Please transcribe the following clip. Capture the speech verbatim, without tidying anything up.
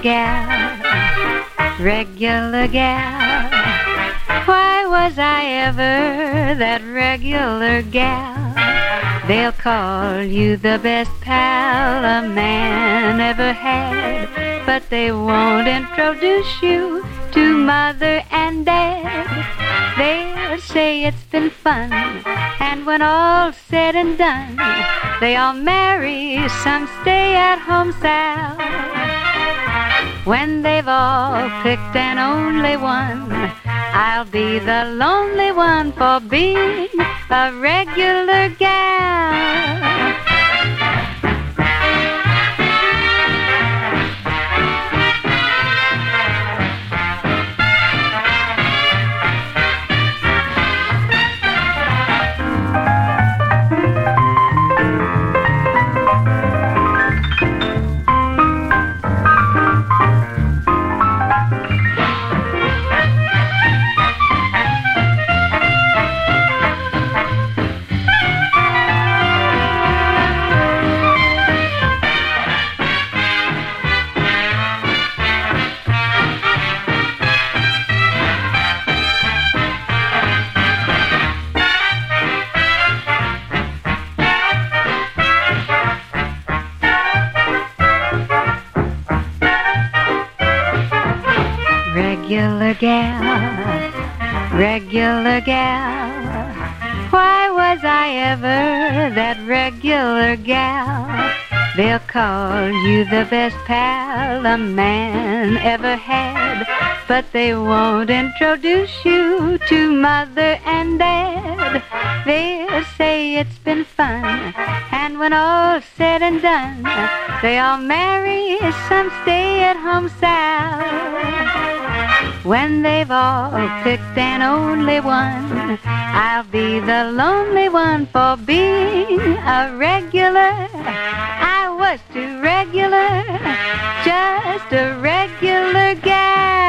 gal, regular gal. Why was I ever that regular gal? They'll call you the best pal a man ever had, but they won't introduce you to mother and dad. They'll say it's been fun, and when all's said and done, they all marry some stay-at-home Sal. When they've all picked an only one, I'll be the lonely one for being a regular gal. Regular gal, regular gal. Why was I ever that regular gal? They'll call you the best pal a man ever had, but they won't introduce you to mother and dad. They'll say it's been fun, and when all's said and done, they all marry some stay-at-home Sal. When they've all picked an only one, I'll be the lonely one for being a regular. I was too regular, just a regular gal.